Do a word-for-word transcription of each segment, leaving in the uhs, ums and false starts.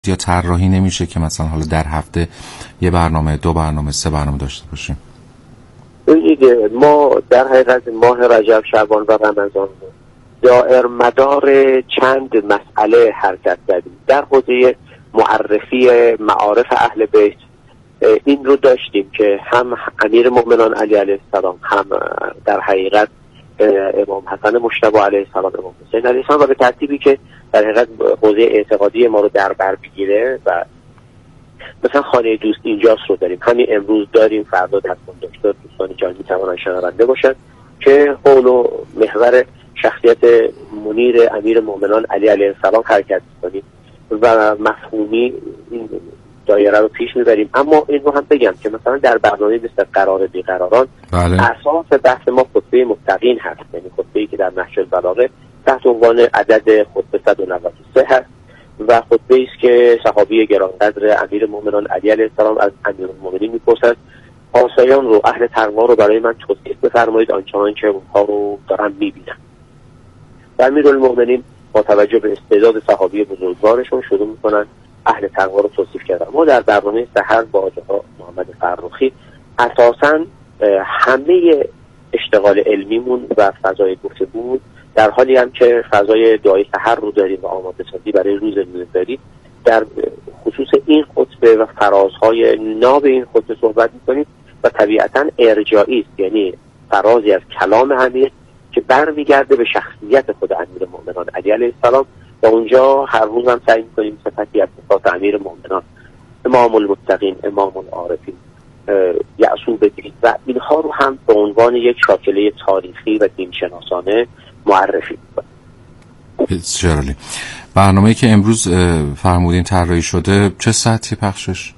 یا طراحی نمیشه که مثلا حالا در هفته یه برنامه، دو برنامه، سه برنامه داشته باشیم؟ ببینید ما در حقیقت ماه رجب، شعبان و رمضان دائر مدار چند مسئله حرکت کردیم. در حوزه معرفی معارف اهل بیت این رو داشتیم که هم امیر مؤمنان علی علیه السلام، هم در حقیقت امام حسن مجتبی علیه السلام، امام حسین علیه السلام، و به ترتیبی که در حقیقت حوزه اعتقادی ما رو در بر بگیره. و مثلا خانه دوست اینجاست رو داریم، همین امروز داریم، فردا در کندکتر دوستان جان میتوانن شنونده باشن که حول و محور شخصیت منیر امیر مؤمنان علی علیه السلام حرکت می‌کنیم و مفهومی این دایره رو پیش میبریم. اما این رو هم بگم که مثلا در برنامه مثل قرار بیقراران بله. اساس بحث ما خطبه متقین هست، یعنی خطبه‌ای که در نهج البلاغه تحت عنوان عدد خطبه صد و نود و سه هست و خطبه‌ای است که صحابی گرانقدر امیر مؤمنان علی علیه السلام از امیرالمؤمنین میپرسد آسایان رو، اهل تقوا رو برای من توصیف بفرمایید آنچنان که اونها رو دارم میبینم. و امیرالمؤمنین با توجه به استعداد صحابی بزرگوارشون شروع میکنن اهل تقوا رو توصیف کردن. ما در برنامه سحر با آقا محمد فرخی اساساً همه اشتغال علمیمون و فضای گفتگو در حالی هم که فضای دعای سحر رو داریم و آماده سازی برای روز روزداری، در خصوص این خطبه و فرازهای ناب این خطبه صحبت میکنیم و طبیعتاً ارجاعی است، یعنی فرازی از کلام امیر که برمیگرده به شخصیت خود امیر مؤمنان علی علیه السلام و اونجا هر روز هم سعی میکنیم صفتی از صفات امیر مؤمنان، امام المتقین، امام العارفین، یعصوب دین و اینها رو هم به عنوان یک شاکله تاریخی و دینشناسانه معرفی میکنیم. بسیار عالی. برنامه‌ای که امروز فرمودین طراحی شده چه ساعتی پخشش؟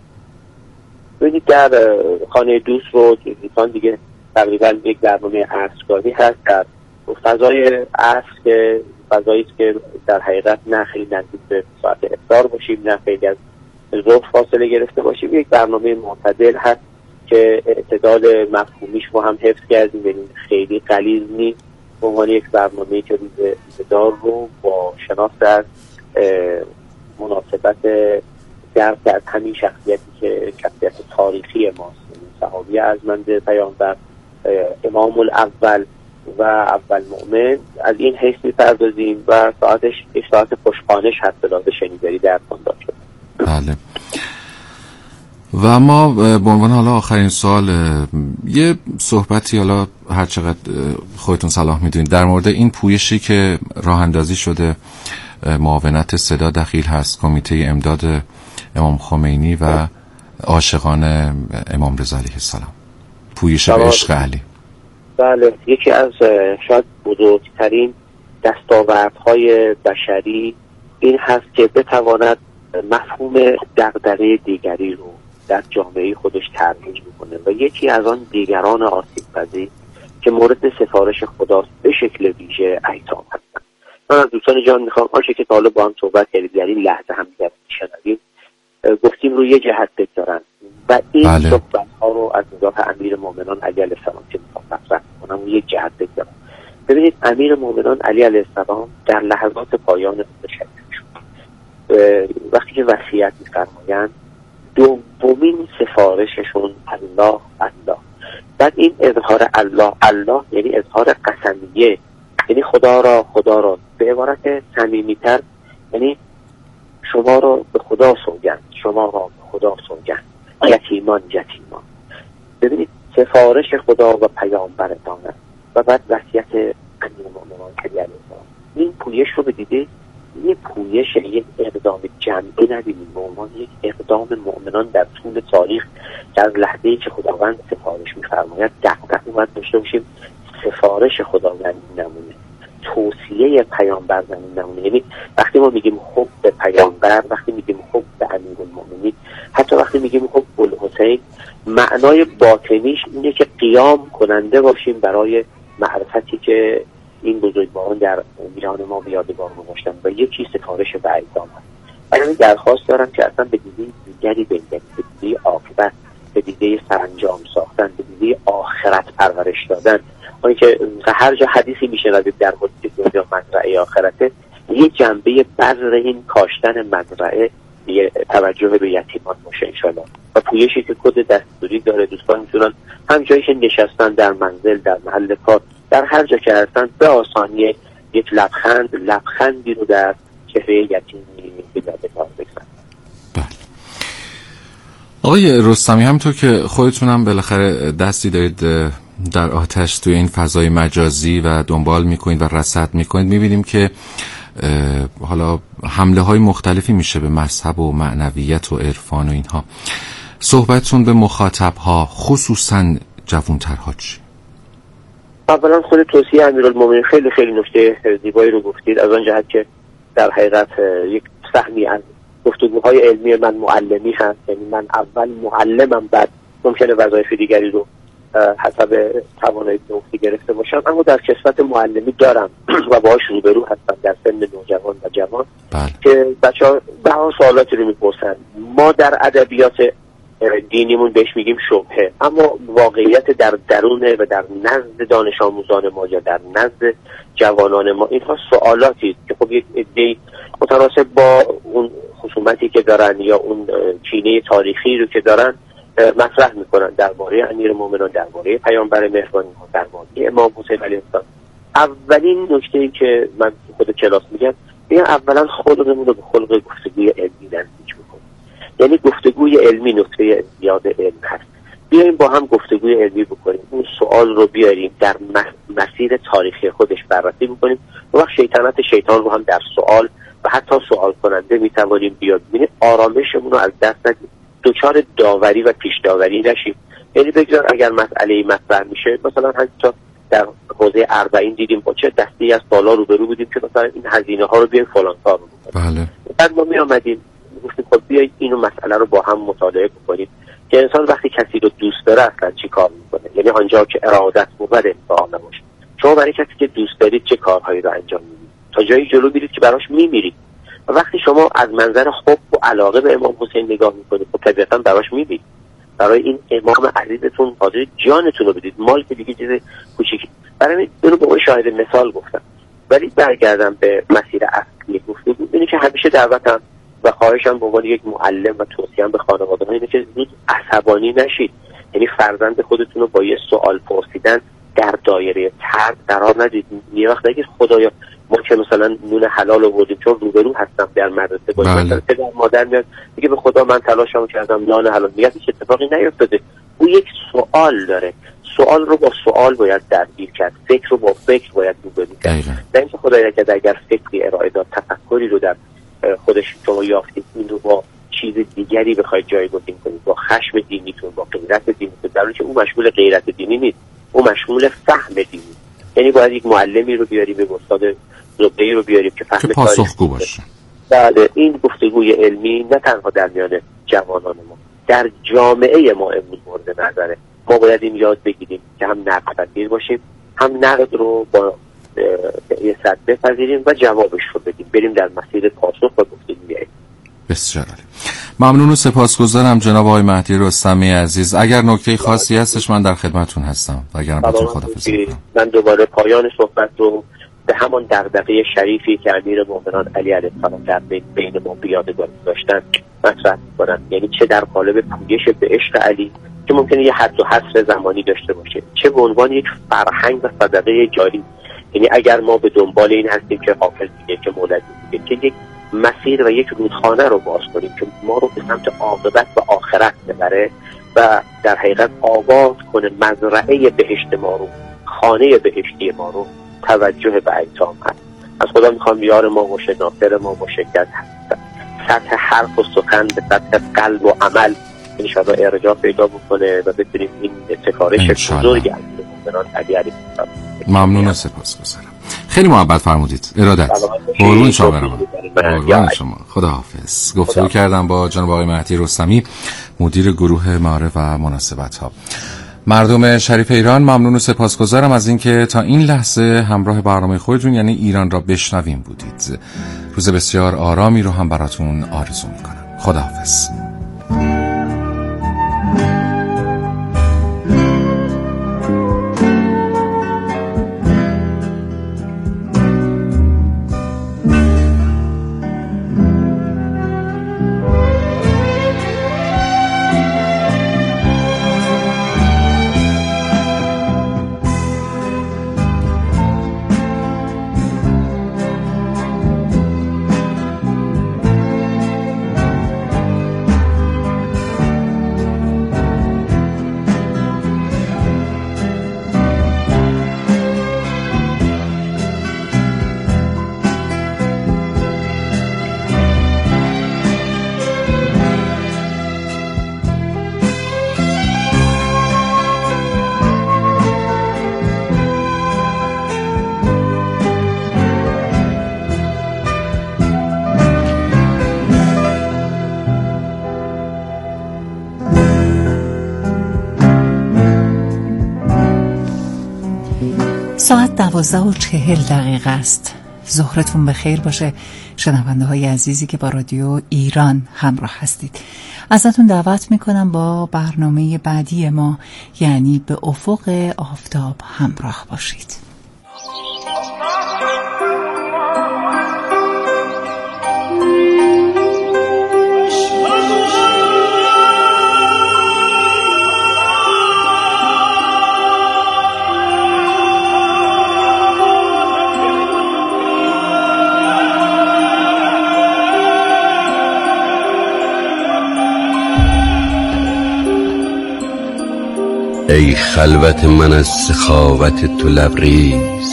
ببینید در خانه دوست رو دوستان دیگه تقریبا یک برنامه عصرگاهی هست در فضای عصر که فضایی است که در حقیقت نه خیلی نزدیک به ساعت افطار باشیم نه خیلی از ظهر فاصله گرفته باشیم. یک برنامه معتدل هست که اعتدال مفهومیش رو هم حفظ کردیم، یعنی خیلی غلیظ نیست، به عنوان یک برنامه‌ای که روز روزدار رو با شناخت از مناسبت درک از همین شخصیتی که شخصیت تاریخی ماست، صحابی ارجمند پیامبر، امام الاول و اول مؤمن، از این حیث می‌پردازیم و ساعتش یک ساعت خوشخانش هست بلاده شنیداری در کنداک شد. بله. و ما به عنوان حالا آخرین سوال یه صحبتی حالا هر چقدر خودتون صلاح میدونید در مورد این پویشی که راه اندازی شده، معاونت صدا دخیل هست، کمیته امداد امام خمینی و عاشقان امام رضا علیه السلام، پویش به عشق علی. بله، یکی از شاید بزرگترین دستاوردهای بشری این هست که بتواند مفهوم دغدغه دیگری رو در جامعه خودش ترویج میکنه و یکی از آن دیگران آسیب‌پذیر که مورد سفارش خداست به شکل ویژه ایتام هستند. من از دوستان جان میخوام آنچه که تا حالا با هم صحبت کردیم در این لحظه هم دیگر میشنویم گفتیم روی جهت بگذارن و این بله. صحبت ها رو از نگاه امیر مؤمنان علی علیه السلام که میخوام مطرح کنم روی یک جهت بگذارم. ببینید امیر مؤمنان علی علیه السلام در لحظات پایان خودش وقتی که وصیت می‌فرمایند دومین سفارششون الله الله، بعد این اظهار الله الله یعنی اظهار قسمیه، یعنی خدا را خدا را به عبارت صمیمی‌تر یعنی شما را به خدا سوگند، شما را به خدا سوگند، یتیمان یتیمان. ببینید سفارش خدا و پیامبرتان است و بعد وصیت امیر مؤمنان علی علیه السلام. این پویش رو بدیده یه پویش، یک اقدام جمعی نبینیم به عنوان یک اقدام مؤمنان در طول تاریخ که از لحظه‌ای که خداوند سفارش می‌فرماید دقیقاً باید داشته باشیم سفارش خداوند نمونه، توصیه پیامبر نمونه. یعنی وقتی ما میگیم حب به پیامبر، وقتی میگیم حب به امیرالمؤمنین، حتی وقتی میگیم حب الحسین، معنای باطنیش اینه که قیام کننده باشیم برای معرفتی که این بزرگواران در میان ما به یادگار گذاشتن و یکی سفارش به ایتام هست. من درخواست دارم که اصلا به دیده دیگری بنگریم، به دیده عاقبت، به دیده سرانجام ساختن، به دیده آخرت پرورش دادن. اون که هر جا حدیثی میشنویم در مورد دنیا مزرعه آخرته، یه جنبه بذر این کاشتن مزرعه یه توجه به یتیمان باشه انشالله. و پویشی که کد دستوری داره، دوستان میتونن هم جایی که نشستن، در منزل، در محل کار، در هر جا که هستن، به آسانی یک لبخند لبخندی رو در چهره یتیمی به کار بگذارن. بله. آقای رستمی، همونطور که خودتونم بالاخره دستی دارید در آتش توی این فضای مجازی و دنبال میکنید و رصد میکنید، میبینیم که حالا حمله های مختلفی میشه به مذهب و معنویت و عرفان و اینها. صحبتتون به مخاطب ها خصوصا جوانترها چی؟ اولا خود توصیه امیرالمومنین خیلی خیلی نکته زیبایی رو گفتید، از آن جهت که در حقیقت یک سهمی از گفتگوهای علمی من معلمی هست، یعنی من اول معلمم، بعد ممکنه وظایف دیگری رو حسب توانایی نوعی گرفته باشم، اما در کسبت معلمی دارم و باهاش روبرو هستم در سن نوجوان و جوان. بله. که بچه‌ها به ها سوالاتی رو میپرسن، ما در ادبیات دینیمون بهش میگیم شبهه، اما واقعیت در درونه و در نزد دانش آموزان ما یا در نزد جوانان ما اینها سوالاتی که خب یک عده‌ای متناسب با اون خصومتی که دارن یا اون کینه تاریخی رو که دارن مطرح میکنن درباره امیرالمومنین، درباره پیامبر مهربان، درباره امام حسین علیه السلام. اولین نکته‌ای که من خود کلاس میگم، میگم اولا خلقمون رو به خلق گفتگوی علمی نزدیک بکنیم. یعنی گفتگوی علمی نکته زیاد علم هست، بیایم با هم گفتگوی علمی بکنیم، اون سوال رو بیاریم در مسیر تاریخی خودش بررسی بکنیم، و وقت شیطنت شیطان رو هم در سوال و حتی سوال کننده میتوانیم بیاد ببینیم، آرامشمون رو از دست ندیم، دوچار داوری و پیش داوری نشیم. یعنی بگذار اگر مسئله مطرح میشه، مثلا همینطور در حوزه اربعین دیدیم با چه دستی از بالا روبرو بودیم که مثلا این هزینه ها رو بیایم فلان کار رو بکنیم. بله. بعد ما می آمدیم گفتیم خب بیایید اینو مسئله رو با هم مطالعه بکنیم که انسان وقتی کسی رو دوست داره اصلا چی کار میکنه، یعنی آنجا که ارادت بود انتها نباشه. شما برای کسی که دوست دارید چه کارهایی رو انجام میدید، تا جایی جلو میرید که براش میمیرید. و وقتی شما از منظر حب و علاقه به امام حسین نگاه میکنید، خب طبیعتا براش میمیرید، برای این امام عزیزتون حاضر جانتون رو بدید، مال که دیگه چیز کوچیکی. برای اینو به اون شاهد مثال گفتم. ولی برگردم به مسیر اصلی گفتگو، اینه که همیشه دعوتم و خواهشم به عنوان یک معلم و توصیه‌ام به خانواده‌ها اینه که زود عصبانی نشید. یعنی فرزند خودتون رو با یه سوال پرسیدن در دایره طرد قرار ندید. یه وقت نگید خدایا ما که مثلا نون حلال آوردیم، چون روبرو هستم در مدرسه با مثلا پدر مادر میاد میگه به خدا من تلاشمو کردم نان حلال، میگه هیچ اتفاقی نیفتاده. او یک سوال داره، سوال رو با سوال باید درگیر کرد، فکر رو با فکر باید روبرو کرد. نه اینکه خدایا که اگر فکری ارائه داد، تفکری رو در خودش شما یافتید، این رو با چیز دیگری بخواید جایگزین کنید، با خشم دینیتون، با غیرت دینیتون، در حالی که او مشمول غیرت دینی نیست، او مشمول فهم دینی. یعنی باید یک معلمی رو بیاریم، یک استاد زبده‌ای رو بیاریم که فهم پاسخگو باشه. بله، این گفتگوی علمی نه تنها در میان جوانان ما، در جامعه ما امروز مورد نظره. ما باید این یاد بگیریم که هم نقد پذیر باشیم، هم نقد رو با یه سطح بپذیریم و جوابش رو بدیم، بریم در مسیر پاسخ و گفتگوی علمی. بسیار عالی. ممنون و سپاسگزارم جناب آقای مهدی رستمی عزیز. اگر نکته خاصی هستش من در خدمتتون هستم و اگر باتون خداحافظی کنم. من دوباره پایان صحبت رو به همون دغدغه شریفی که امیرالمومنین علی علیه السلام در بین ما بیادگار داشتن مطرح می‌کنم. یعنی چه در قالب پویش به عشق علی که ممکنه یه حد و حصر زمانی داشته باشه، چه به عنوان یک فرهنگ و صدقه جاری. یعنی اگر ما به دنبال این هستیم که حافظ میگه، که مولوی میگه، که یک مسیر و یک رودخانه رو باز کنیم که ما رو به سمت عاقبت و آخرت ببره و در حقیقت آباد کنه مزرعه بهشت ما رو، خانه بهشتی ما رو، توجه به ایتام هست. از خدا میخوام یار ما باشه، ناصر ما باشه که سطح حرف و سخن به سطح قلب و عمل انشاءالله ارجاع پیدا بکنه و بتونیم این تکارش بزرگ امیرالمومنین علی علیه السلام. ممنون و سپاسگزارم. خیلی محبت فرمودید. ارادت. قربون شما برم. قربان شما. خداحافظ. گفتگو کردم با جناب آقای مهدی رستمی، مدیر گروه معارف و مناسبت ها. مردم شریف ایران، ممنون و سپاسگزارم از اینکه تا این لحظه همراه برنامه خودتون یعنی ایران را بشنویم بودید. روز بسیار آرامی رو هم براتون آرزو میکنم. خداحافظ. ساعت دوازده و چهل دقیقه است. ظهرتون بخیر باشه شنونده های عزیزی که با رادیو ایران همراه هستید. ازتون دعوت میکنم با برنامه بعدی ما یعنی به افق آفتاب همراه باشید. ای خلوت من از سخاوت تو لبریز،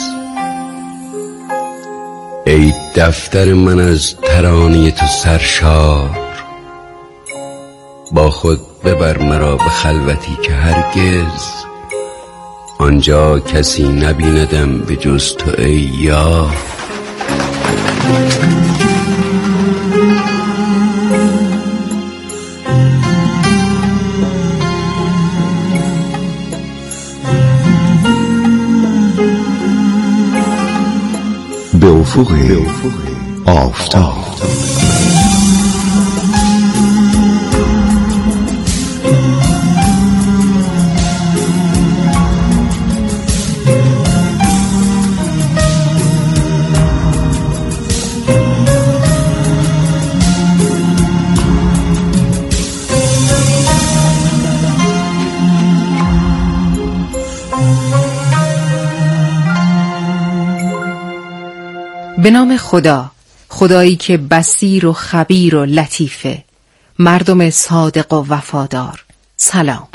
ای دفتر من از ترانه تو سرشار. با خود ببر مرا به خلوتی که هرگز آنجا کسی نبیندم به جز تو ای یار. به افق آفتاب. به نام خدا، خدایی که بصیر و خبیر و لطیفه، مردم صادق و وفادار. سلام.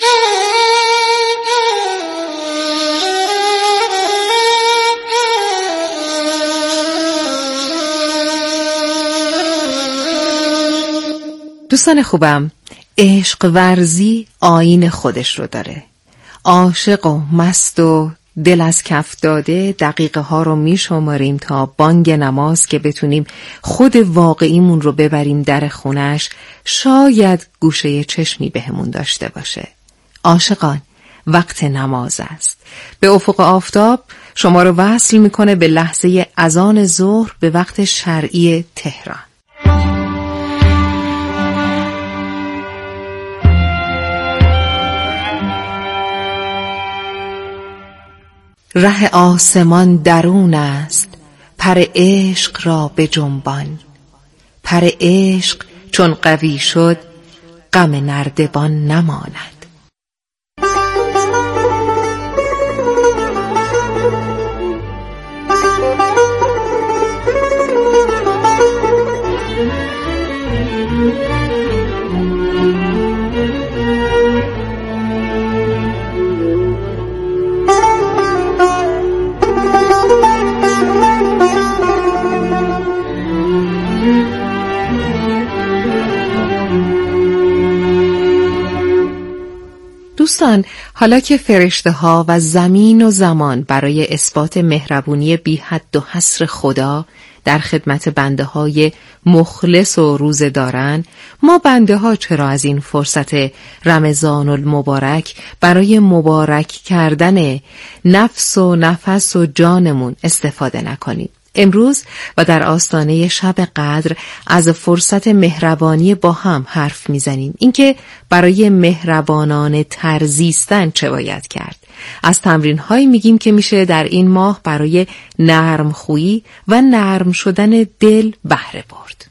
دوستان خوبم، عشق ورزی آیین خودش رو داره. عاشق و مست و دل از کف داده دقیقه ها رو می شماریم تا بانگ نماز که بتونیم خود واقعیمون رو ببریم در خونش، شاید گوشه چشمی بهمون داشته باشه. عاشقان، وقت نماز است. به افق آفتاب شما رو وصل میکنه به لحظه اذان ظهر به وقت شرعی تهران. ره آسمان درون است، پر عشق را به جنبان. پر عشق چون قوی شد، غم نردبان نماند. دوستان، حالا که فرشته ها و زمین و زمان برای اثبات مهربونی بی حد و حصر خدا در خدمت بنده های مخلص و روزه دارن، ما بنده ها چرا از این فرصت رمضان المبارک برای مبارک کردن نفس و نفس و جانمون استفاده نکنیم؟ امروز و در آستانه شب قدر از فرصت مهربانی با هم حرف میزنیم. اینکه برای مهربانانه تر زیستن چه باید کرد؟ از تمرین هایی میگیم که میشه در این ماه برای نرم خویی و نرم شدن دل بهره برد.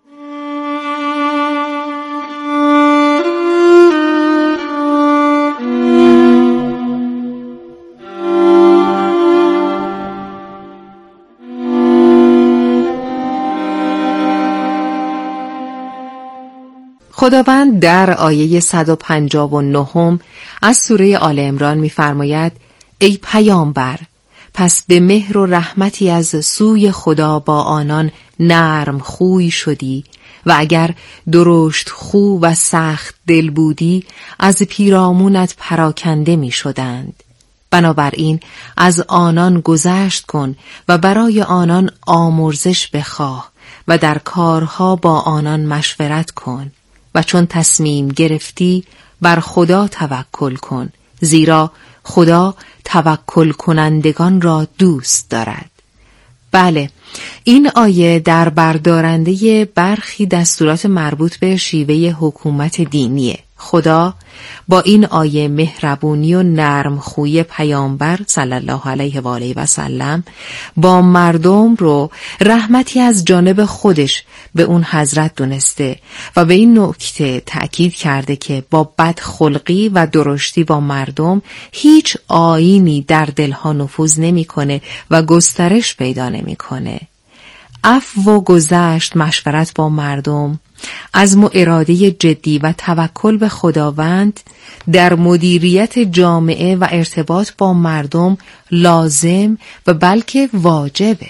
خداوند در آیه صد و پنجاه و نه از سوره آل عمران می‌فرماید: ای پیامبر، پس به مهر و رحمتی از سوی خدا با آنان نرم خوی شدی و اگر درشت خو و سخت دل بودی از پیرامونت پراکنده می شدند. بنابراین از آنان گذشت کن و برای آنان آمرزش بخواه و در کارها با آنان مشورت کن و چون تصمیم گرفتی بر خدا توکل کن، زیرا خدا توکل کنندگان را دوست دارد. بله، این آیه در بردارنده برخی دستورات مربوط به شیوه حکومت دینیه. خدا با این آیه مهربونی و نرم خوی پیامبر صلی الله علیه و آله و سلم با مردم رو رحمتی از جانب خودش به اون حضرت دونسته و به این نکته تأکید کرده که با بدخلقی و درشتی با مردم هیچ آیینی در دلها نفوذ نمیکنه و گسترش پیدا نمیکنه. عفو و گذشت، مشورت با مردم، عزم و اراده جدی و توکل به خداوند در مدیریت جامعه و ارتباط با مردم لازم و بلکه واجبه.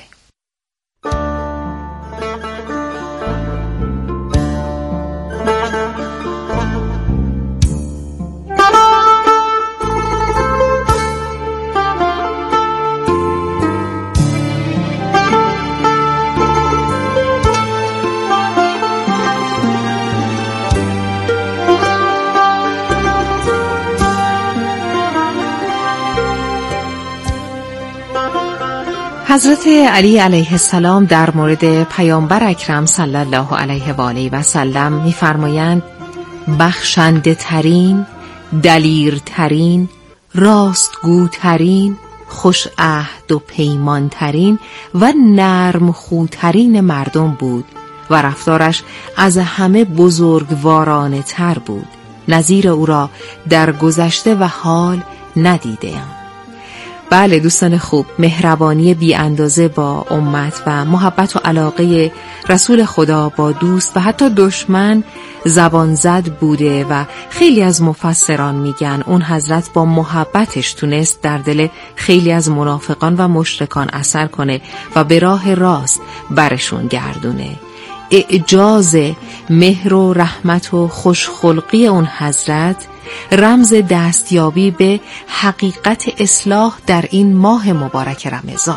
حضرت علی علیه السلام در مورد پیامبر اکرم صلی الله علیه و آله و سلم می‌فرمایند بخشنده ترین، دلیر ترین، راستگو ترین، خوش عهد و پیمان ترین و نرم خوترین مردم بود و رفتارش از همه بزرگوارانه تر بود. نظیر او را در گذشته و حال ندیدم. بله دوستان خوب، مهربانی بی اندازه با امت و محبت و علاقه رسول خدا با دوست و حتی دشمن زبان زد بوده و خیلی از مفسران میگن اون حضرت با محبتش تونست در دل خیلی از منافقان و مشرکان اثر کنه و به راه راست برشون گردونه. اعجاز مهر و رحمت و خوشخلقی اون حضرت رمز دستیابی به حقیقت اصلاح در این ماه مبارک رمضانه.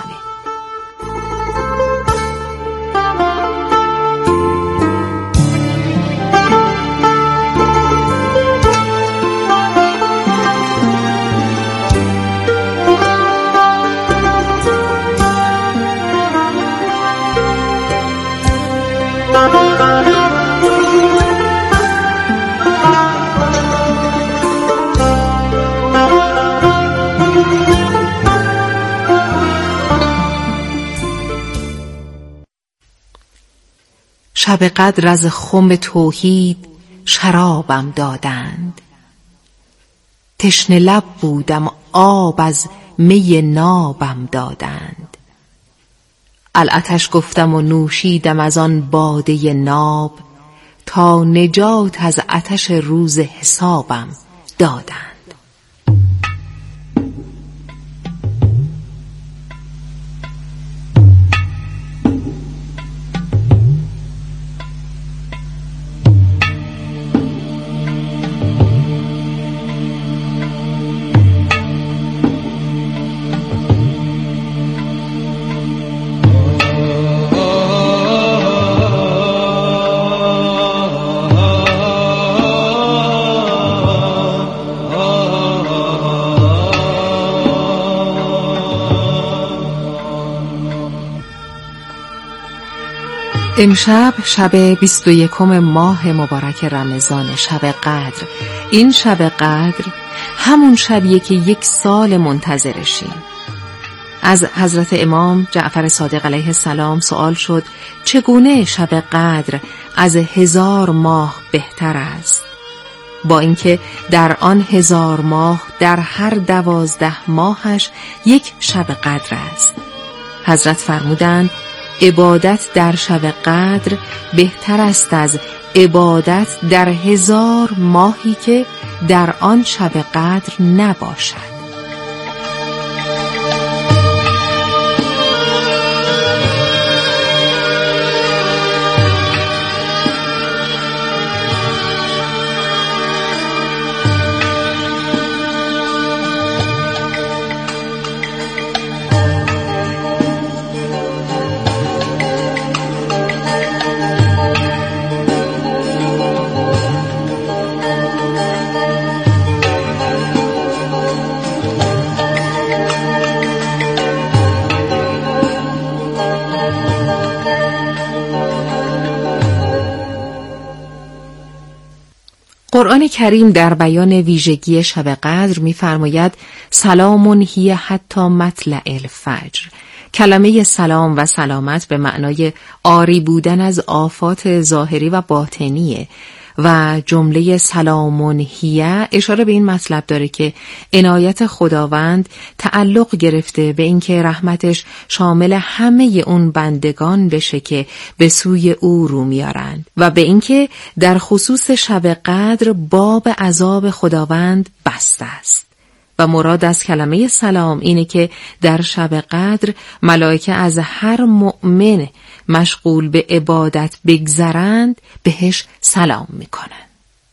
شب قدر از خم توحید شرابم دادند، تشنه لب بودم آب از می نابم دادند. العطش گفتم و نوشیدم از آن باده ناب، تا نجات از عطش روز حسابم دادند. امشب شب بیست و یکم ماه مبارک رمضان، شب قدر. این شب قدر همون شبیه که یک سال منتظرشیم. از حضرت امام جعفر صادق علیه السلام سوال شد چگونه شب قدر از هزار ماه بهتر است؟ با اینکه در آن هزار ماه در هر دوازده ماهش یک شب قدر است. حضرت فرمودند عبادت در شب قدر بهتر است از عبادت در هزار ماهی که در آن شب قدر نباشد. قرآن کریم در بیان ویژگی شب قدر می‌فرماید سلام هی حتی مطلع الفجر. کلمه سلام و سلامت به معنای آری بودن از آفات ظاهری و باطنیه و جمله سلام هی اشاره به این مطلب داره که عنایت خداوند تعلق گرفته به اینکه رحمتش شامل همه اون بندگان بشه که به سوی او رو میارند و به اینکه در خصوص شب قدر باب عذاب خداوند بسته است. و مراد از کلمه سلام اینه که در شب قدر ملائکه از هر مؤمن مشغول به عبادت بگذرند بهش سلام میکنن.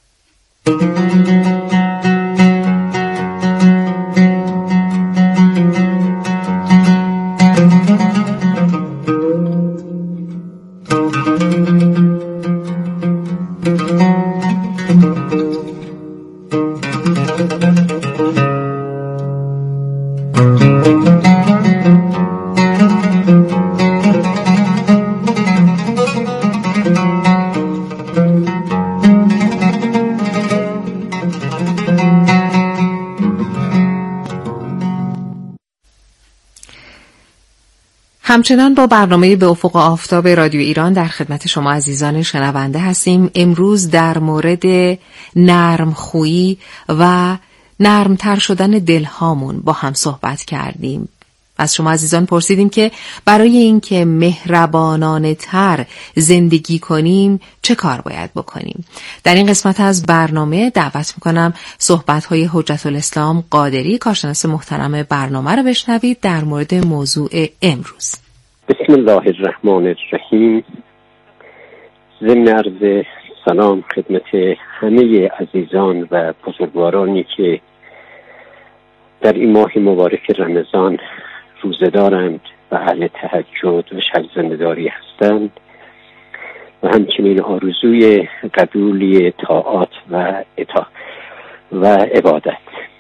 همچنان با برنامه به افق آفتاب رادیو ایران در خدمت شما عزیزان شنونده هستیم. امروز در مورد نرم خویی و نرمتر شدن دلهامون با هم صحبت کردیم. از شما عزیزان پرسیدیم که برای اینکه مهربانانه تر زندگی کنیم چه کار باید بکنیم. در این قسمت از برنامه دعوت میکنم صحبت‌های حجت الاسلام قادری کارشناس محترم برنامه رو بشنوید در مورد موضوع امروز. بسم الله الرحمن الرحیم. ضمن عرض سلام خدمت همه عزیزان و بزرگوارانی که در این ماه مبارک رمضان روزه دارند و اهل تهجد و شب زنده‌داری هستند و همچنین آرزوی قبولی طاعات و اطاعت و عبادت.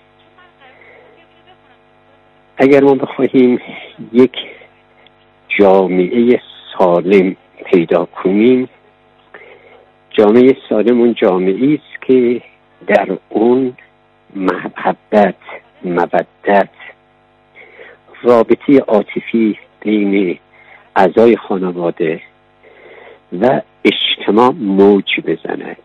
اگر ما بخواهیم یک جامعه سالم پیدا کنیم، جامعه سالم اون جامعه است که در اون محبت، مودت، رابطه عاطفی بین اعضای خانواده و اجتماع موج بزند.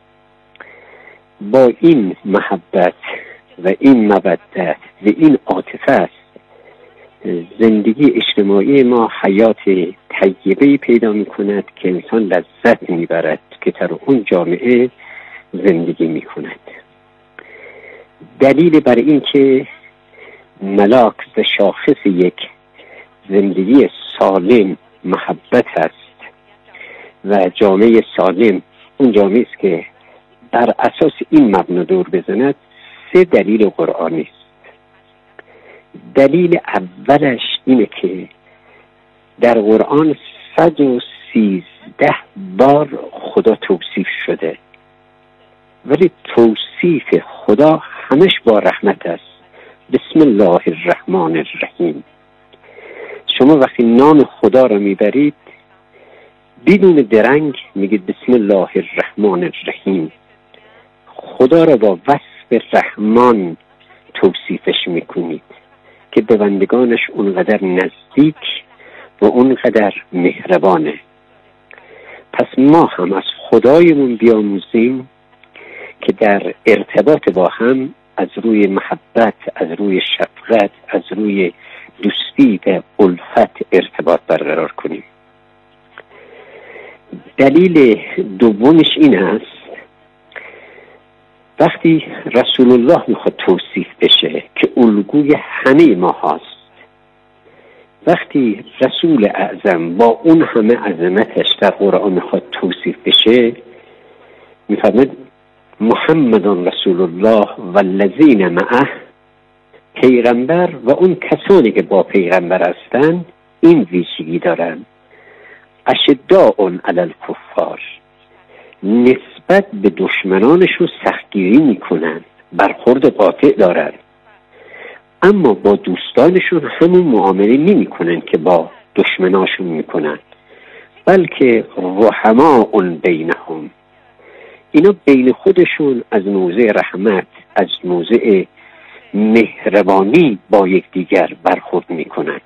با این محبت و این مودت و این عاطفه است زندگی اجتماعی ما حیات طیبه‌ای پیدا می‌کند که انسان لذت می‌برد که در اون جامعه زندگی می‌کند. دلیل بر این که ملاک و شاخص یک زندگی سالم محبت است و جامعه سالم اون جامعه است که بر اساس این مبنا دور بزند، سه دلیل قرآنی است. دلیل اولش اینه که در قرآن صد و سیزده بار خدا توصیف شده، ولی توصیف خدا همش با رحمت است. بسم الله الرحمن الرحیم. شما وقتی نام خدا رو میبرید بدون درنگ میگید بسم الله الرحمن الرحیم. خدا رو با وصف رحمان توصیفش میکنید که به بندگانش اونقدر نزدیک و اونقدر مهربانه. پس ما هم از خدایمون بیاموزیم که در ارتباط با هم از روی محبت، از روی شفقت، از روی دوستی و الفت ارتباط برقرار کنیم. دلیل دومش این است وقتی رسول الله میخواد توصیف بشه که الگوی همه ما هست، وقتی رسول اعظم با اون همه عظمتش در قرآن میخواد توصیف بشه میفرماید محمد رسول الله و الذین معه، پیغمبر و اون کسانی که با پیغمبر هستند این ویژگی دارن. اشداء علی الکفار، نسبت به دشمنانشون سختگیری میکنن، برخورد قاطع دارن، اما با دوستانشون همون معامله نمیکنن که با دشمناشون میکنن، بلکه رحماء بینهم، اینا بین خودشون از موضع رحمت، از موضع مهربانی با یکدیگر برخورد میکنن.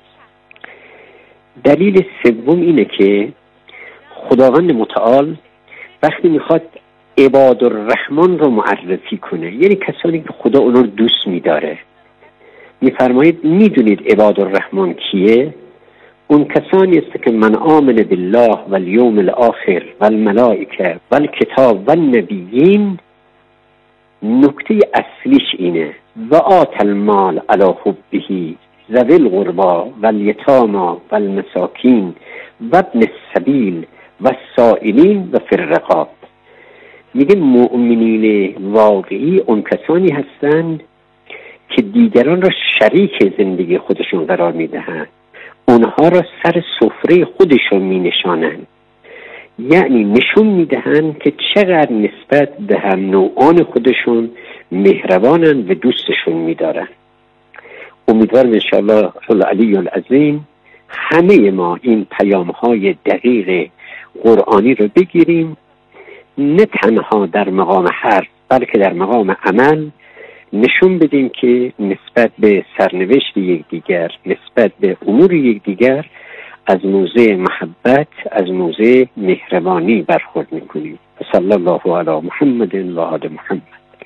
دلیل سوم اینه که خداوند متعال وقتی میخواد عباد الرحمن رو معرفی کنه، یعنی کسانی که خدا اونا رو دوست میداره، میفرمایید میدونید عباد الرحمن کیه؟ اون کسانی است که من آمن بالله و الیوم الاخر و الملائکه و الکتاب و النبیین، نکته اصلیش اینه و آت المال علی حبه ذوی القربى و الیتامی و المساکین و ابن السبیل و السائلین و فی الرقاب. میگه مؤمنین واقعی اون کسانی هستند که دیگران را شریک زندگی خودشون قرار میدهند، اونها را سر سفره خودشون می نشانند، یعنی نشون می دهند که چقدر نسبت به هم نوعان خودشون مهربانند و دوستشون می دارند. امیدوارم انشاءالله العلی العظیم همه ما این پیام های دقیق قرآنی رو بگیریم، نه تنها در مقام حرف بلکه در مقام عمل نشون بدیم که نسبت به سرنوشت یکدیگر، نسبت به امور یکدیگر از موضع محبت، از موضع مهربانی برخورد میکنیم. صلی الله علی محمد و آل محمد.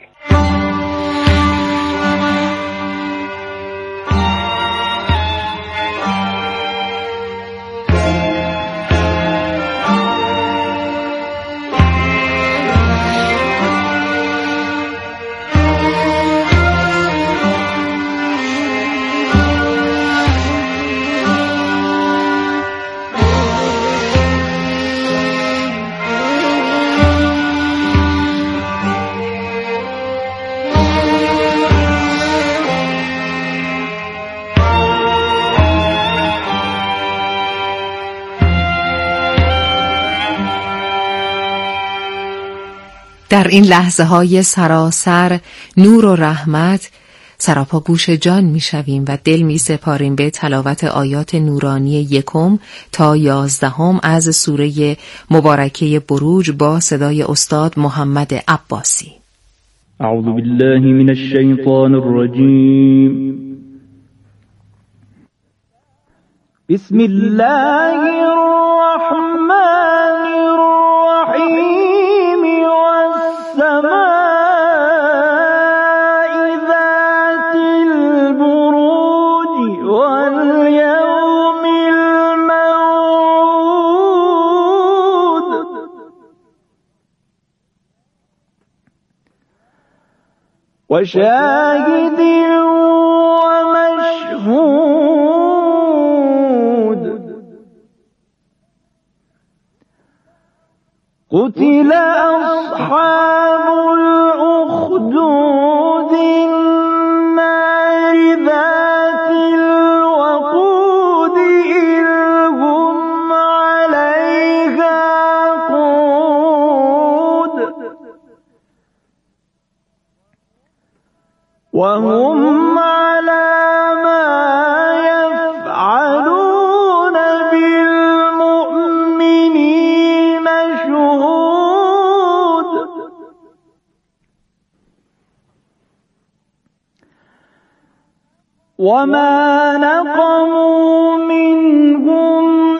در این لحظه های سراسر نور و رحمت سراپا گوش جان می شویم و دل می سپاریم به تلاوت آیات نورانی یکم تا یازدهم از سوره مبارکه بروج با صدای استاد محمد عباسی. اعوذ بالله من الشیطان الرجیم. بسم الله الرحمن الرحیم. والسماء ذات البروج واليوم الموعود وشاهد ومشهود. قتل أصحاب الأخدود النار ذات الوقود إذ هم عليها قعود وهم على ما يفعلون بالمؤمنين شهود. وما نقموا منهم